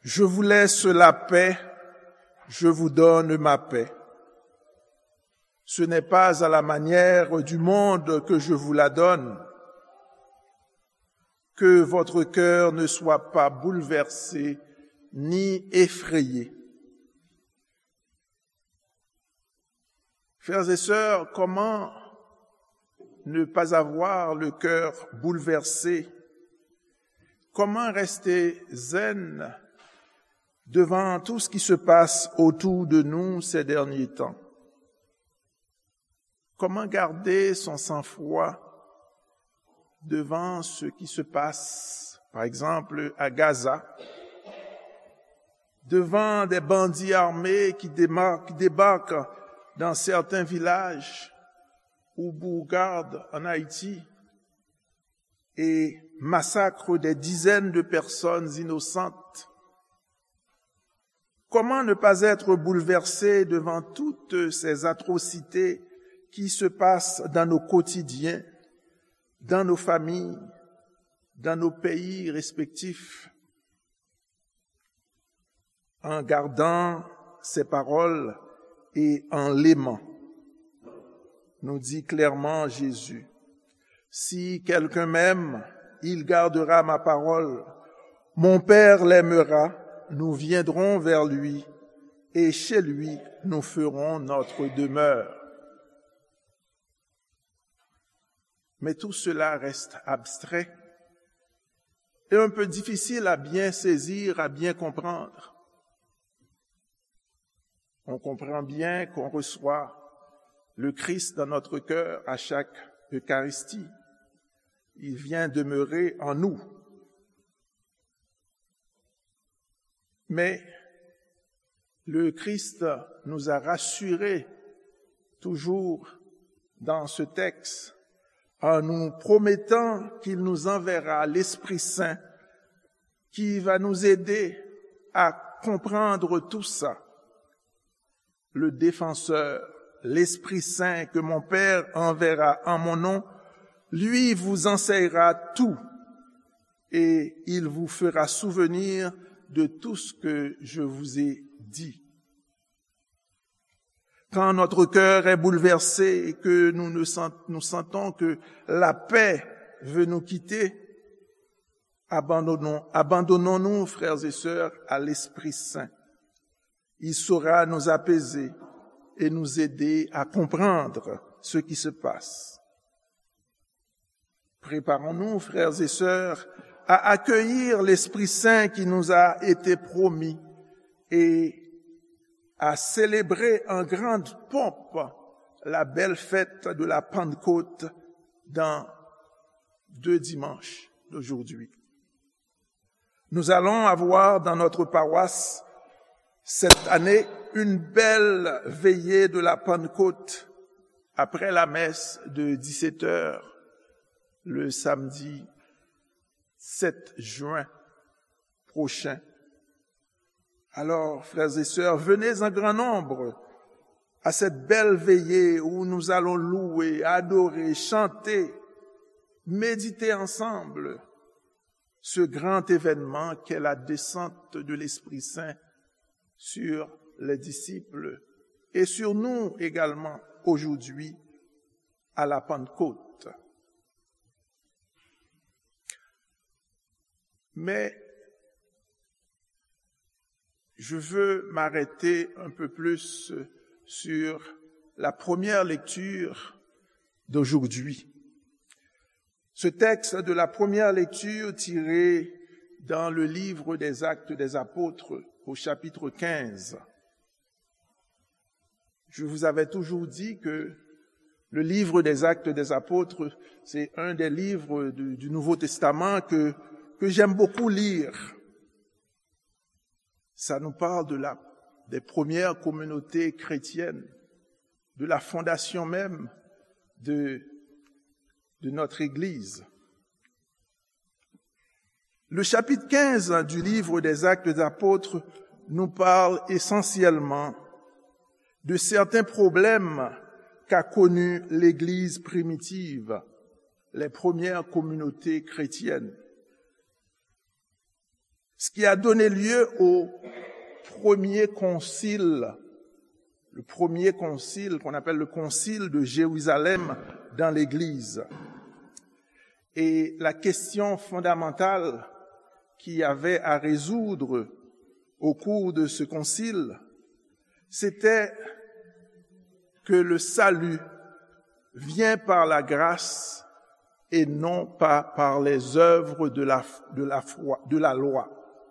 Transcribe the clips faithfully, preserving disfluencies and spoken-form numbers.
Je vous laisse la paix, je vous donne ma paix. Ce n'est pas à la manière du monde que je vous la donne. Que votre cœur ne soit pas bouleversé ni effrayé. Frères et sœurs, comment ne pas avoir le cœur bouleversé? Comment rester zen devant tout ce qui se passe autour de nous ces derniers temps? Comment garder son sang-froid devant ce qui se passe, par exemple, à Gaza, devant des bandits armés qui débarquent, qui débarquent dans certains villages ou bourgades en Haïti et massacrent des dizaines de personnes innocentes? Comment ne pas être bouleversé devant toutes ces atrocités qui se passent dans nos quotidiens, dans nos familles, dans nos pays respectifs? En gardant ces paroles et en l'aimant, nous dit clairement Jésus, « Si quelqu'un m'aime, il gardera ma parole. Mon Père l'aimera, nous viendrons vers lui, et chez lui nous ferons notre demeure. » Mais tout cela reste abstrait et un peu difficile à bien saisir, à bien comprendre. On comprend bien qu'on reçoit le Christ dans notre cœur à chaque Eucharistie. Il vient demeurer en nous. Mais le Christ nous a rassurés toujours dans ce texte en nous promettant qu'il nous enverra l'Esprit Saint qui va nous aider à comprendre tout ça. Le défenseur, l'Esprit Saint que mon Père enverra en mon nom, lui vous enseignera tout et il vous fera souvenir de tout ce que je vous ai dit. Quand notre cœur est bouleversé et que nous, ne sent, nous sentons que la paix veut nous quitter, abandonnons, abandonnons-nous, frères et sœurs, à l'Esprit Saint. Il saura nous apaiser et nous aider à comprendre ce qui se passe. Préparons-nous, frères et sœurs, à accueillir l'Esprit Saint qui nous a été promis et à célébrer en grande pompe la belle fête de la Pentecôte dans deux dimanches d'aujourd'hui. Nous allons avoir dans notre paroisse cette année une belle veillée de la Pentecôte après la messe de dix-sept heures le samedi sept juin prochain. Alors, frères et sœurs, venez en grand nombre à cette belle veillée où nous allons louer, adorer, chanter, méditer ensemble ce grand événement qu'est la descente de l'Esprit Saint sur les disciples et sur nous également aujourd'hui à la Pentecôte. Mais je veux m'arrêter un peu plus sur la première lecture d'aujourd'hui. Ce texte de la première lecture tiré dans le livre des Actes des Apôtres au chapitre quinze. Je vous avais toujours dit que le livre des Actes des Apôtres, c'est un des livres du, du Nouveau Testament que, que j'aime beaucoup lire. Ça nous parle de la, des premières communautés chrétiennes, de la fondation même de, de notre Église. Le chapitre quinze du livre des Actes des Apôtres nous parle essentiellement de certains problèmes qu'a connus l'Église primitive, les premières communautés chrétiennes. ce qui a donné lieu au premier concile, le premier concile qu'on appelle le concile de Jérusalem dans l'Église. Et la question fondamentale qu'il y avait à résoudre au cours de ce concile, c'était que le salut vient par la grâce et non pas par les œuvres de la, de la, foi, de la loi.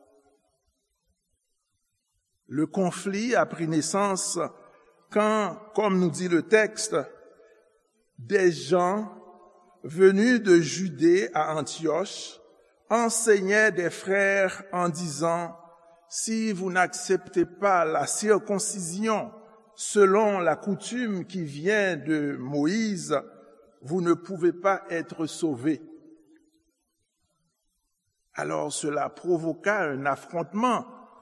Le conflit a pris naissance quand, comme nous dit le texte, des gens venus de Judée à Antioche enseignaient des frères en disant « Si vous n'acceptez pas la circoncision selon la coutume qui vient de Moïse, vous ne pouvez pas être sauvés. » Alors cela provoqua un affrontement,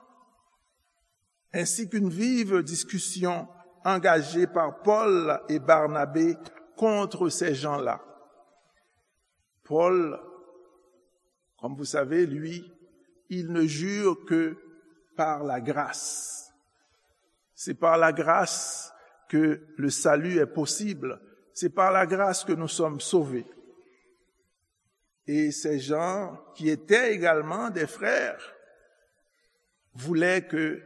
ainsi qu'une vive discussion engagée par Paul et Barnabé contre ces gens-là. Paul, comme vous savez, lui, il ne jure que par la grâce. C'est par la grâce que le salut est possible. C'est par la grâce que nous sommes sauvés. Et ces gens, qui étaient également des frères, voulaient que,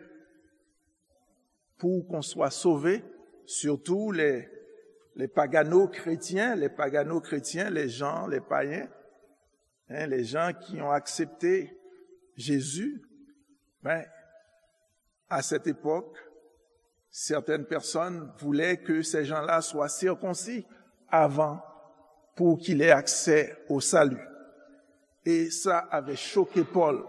pour qu'on soit sauvé, surtout les, les pagano-chrétiens, les pagano-chrétiens, les gens, les païens, hein, les gens qui ont accepté Jésus, ben, à cette époque, certaines personnes voulaient que ces gens-là soient circoncis avant pour qu'il ait accès au salut. Et ça avait choqué Paul.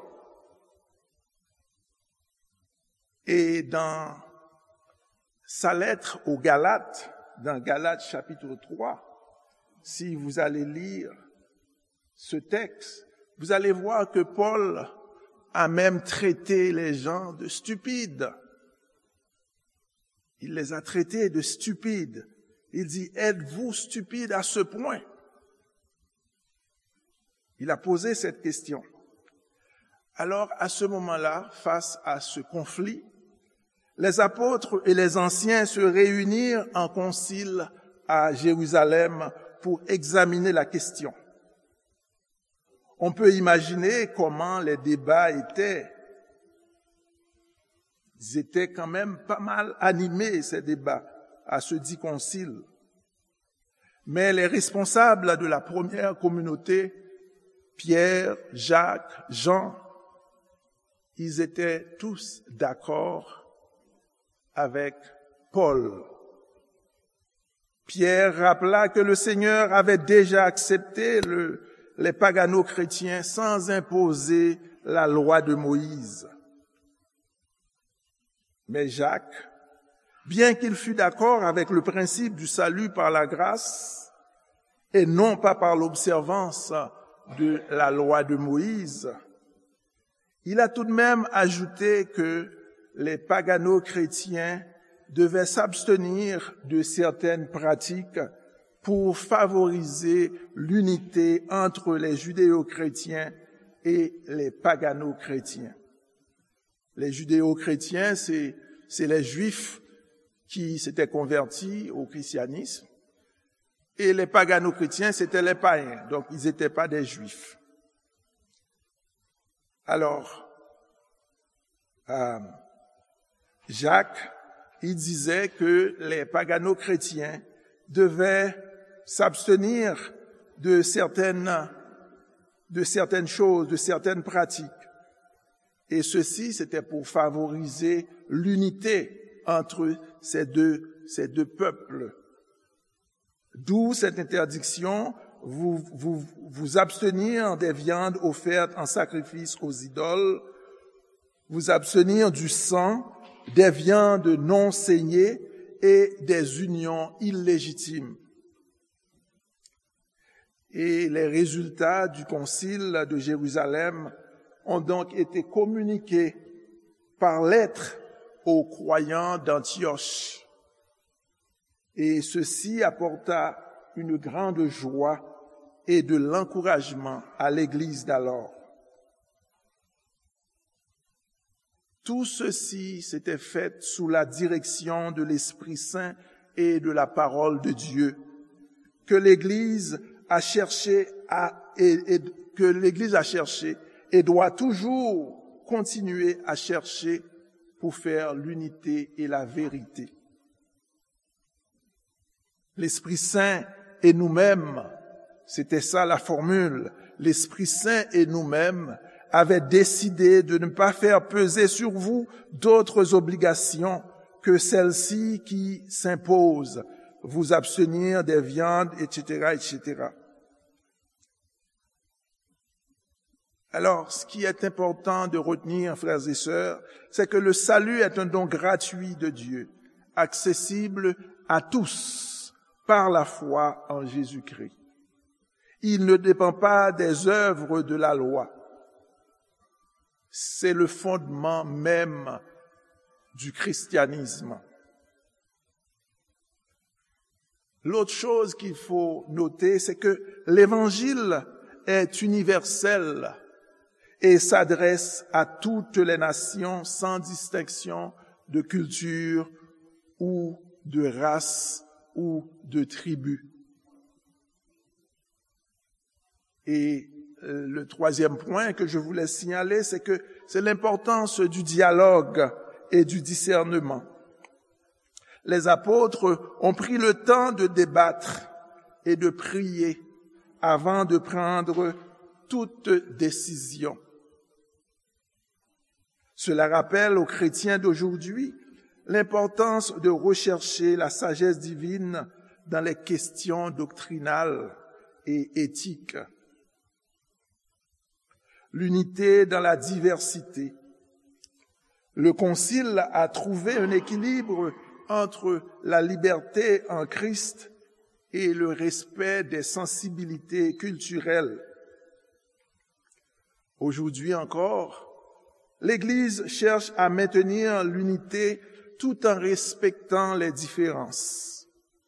Et dans sa lettre aux Galates, dans Galates chapitre trois, si vous allez lire ce texte, vous allez voir que Paul a même traité les gens de stupides. Il les a traités de stupides. Il dit, êtes-vous stupides à ce point? Il a posé cette question. Alors, à ce moment-là, face à ce conflit, les apôtres et les anciens se réunirent en concile à Jérusalem pour examiner la question. On peut imaginer comment les débats étaient. Ils étaient quand même pas mal animés, ces débats, à ce dit concile. Mais les responsables de la première communauté, Pierre, Jacques, Jean, ils étaient tous d'accord avec Paul. Pierre rappela que le Seigneur avait déjà accepté le, les pagano-chrétiens sans imposer la loi de Moïse. Mais Jacques, bien qu'il fût d'accord avec le principe du salut par la grâce et non pas par l'observance de la loi de Moïse, il a tout de même ajouté que les pagano-chrétiens devaient s'abstenir de certaines pratiques pour favoriser l'unité entre les judéo-chrétiens et les pagano-chrétiens. Les judéo-chrétiens, c'est, c'est les juifs qui s'étaient convertis au christianisme, et les pagano-chrétiens, c'était les païens, donc ils n'étaient pas des juifs. Alors, euh, Jacques, il disait que les pagano-chrétiens devaient s'abstenir de certaines, de certaines choses, de certaines pratiques. Et ceci, c'était pour favoriser l'unité entre ces deux, ces deux peuples. D'où cette interdiction, vous, vous, vous abstenir des viandes offertes en sacrifice aux idoles, vous abstenir du sang, des viandes non saignées et des unions illégitimes. Et les résultats du concile de Jérusalem ont donc été communiqués par lettre aux croyants d'Antioche. Et ceci apporta une grande joie et de l'encouragement à l'Église d'alors. Tout ceci s'était fait sous la direction de l'Esprit Saint et de la parole de Dieu, que l'Église a cherché à, et, et, que l'Église a cherché et doit toujours continuer à chercher pour faire l'unité et la vérité. L'Esprit Saint et nous-mêmes, c'était ça la formule, l'Esprit Saint et nous-mêmes avaient décidé de ne pas faire peser sur vous d'autres obligations que celles-ci qui s'imposent, vous abstenir des viandes, et cetera, et cetera. Alors, ce qui est important de retenir, frères et sœurs, c'est que le salut est un don gratuit de Dieu, accessible à tous par la foi en Jésus-Christ. Il ne dépend pas des œuvres de la loi. C'est le fondement même du christianisme. L'autre chose qu'il faut noter, c'est que l'Évangile est universel et s'adresse à toutes les nations sans distinction de culture ou de race ou de tribu. Et le troisième point que je voulais signaler, c'est que c'est l'importance du dialogue et du discernement. Les apôtres ont pris le temps de débattre et de prier avant de prendre toute décision. Cela rappelle aux chrétiens d'aujourd'hui l'importance de rechercher la sagesse divine dans les questions doctrinales et éthiques. L'unité dans la diversité. Le Concile a trouvé un équilibre entre la liberté en Christ et le respect des sensibilités culturelles. Aujourd'hui encore, l'Église cherche à maintenir l'unité tout en respectant les différences.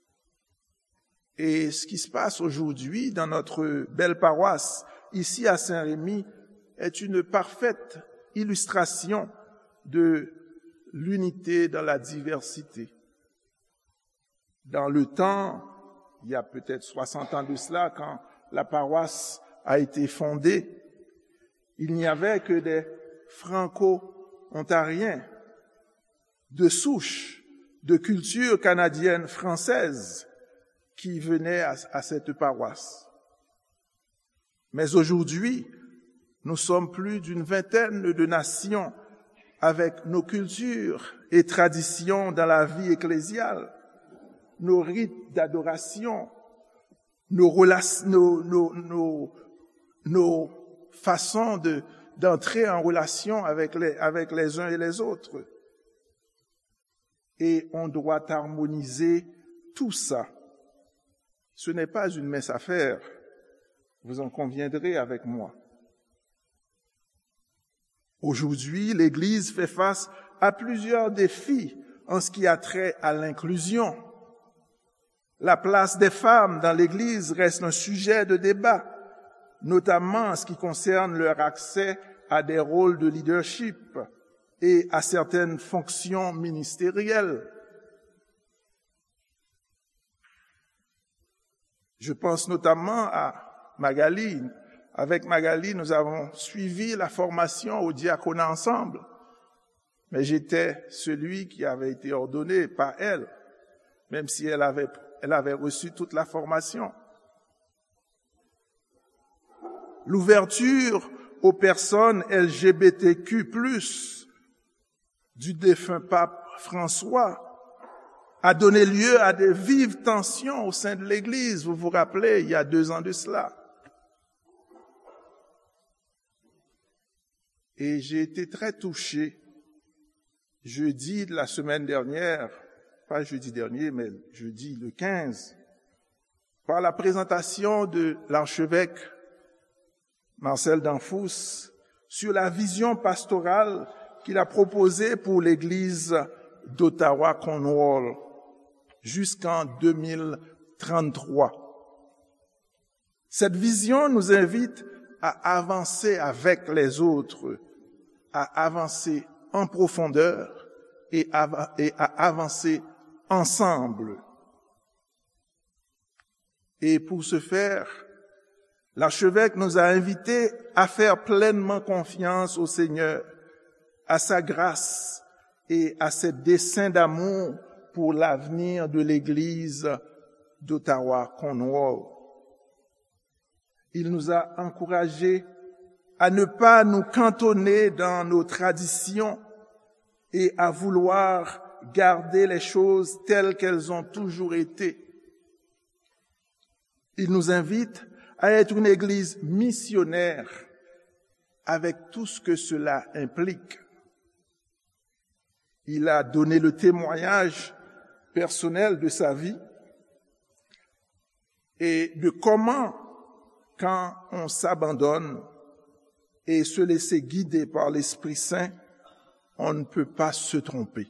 Et ce qui se passe aujourd'hui dans notre belle paroisse, ici à Saint-Rémy, est une parfaite illustration de l'unité dans la diversité. Dans le temps, il y a peut-être soixante ans de cela, quand la paroisse a été fondée, il n'y avait que des franco-ontariens de souche, de culture canadienne française qui venaient à, à cette paroisse. Mais aujourd'hui, nous sommes plus d'une vingtaine de nations avec nos cultures et traditions dans la vie ecclésiale, nos rites d'adoration, nos, relations, nos, nos, nos, nos façons de, d'entrer en relation avec les, avec les uns et les autres. Et on doit harmoniser tout ça. Ce n'est pas une mince affaire, vous en conviendrez avec moi. Aujourd'hui, l'Église fait face à plusieurs défis en ce qui a trait à l'inclusion. La place des femmes dans l'Église reste un sujet de débat, notamment en ce qui concerne leur accès à des rôles de leadership et à certaines fonctions ministérielles. Je pense notamment à Magali. Avec Magali, nous avons suivi la formation au diaconat ensemble, mais j'étais celui qui avait été ordonné par elle, même si elle avait, elle avait reçu toute la formation. L'ouverture aux personnes L G B T Q plus, du défunt pape François a donné lieu à de vives tensions au sein de l'Église, vous vous rappelez, il y a deux ans de cela. Et j'ai été très touché, jeudi de la semaine dernière, pas jeudi dernier, mais jeudi le quinze, par la présentation de l'archevêque Marcel Danfous sur la vision pastorale qu'il a proposée pour l'Église d'Ottawa-Cornwall jusqu'en deux mille trente-trois. Cette vision nous invite à avancer avec les autres, à avancer en profondeur et à, et à avancer ensemble. Et pour ce faire, l'archevêque nous a invités à faire pleinement confiance au Seigneur, à sa grâce et à ses desseins d'amour pour l'avenir de l'Église d'Ottawa-Cornwall. Il nous a encouragés à ne pas nous cantonner dans nos traditions et à vouloir garder les choses telles qu'elles ont toujours été. Il nous invite à être une Église missionnaire avec tout ce que cela implique. Il a donné le témoignage personnel de sa vie et de comment, quand on s'abandonne et se laisser guider par l'Esprit Saint, on ne peut pas se tromper.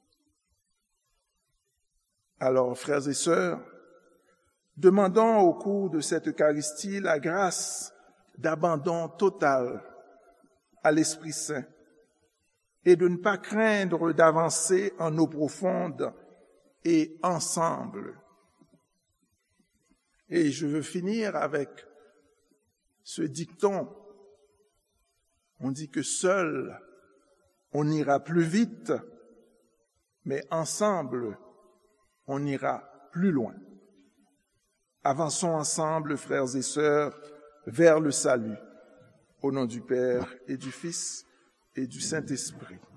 Alors, frères et sœurs, demandons au cours de cette Eucharistie la grâce d'abandon total à l'Esprit Saint et de ne pas craindre d'avancer en eau profonde et ensemble. Et je veux finir avec ce dicton. On dit que seul, on ira plus vite, mais ensemble, on ira plus loin. Avançons ensemble, frères et sœurs, vers le salut, au nom du Père et du Fils et du Saint-Esprit.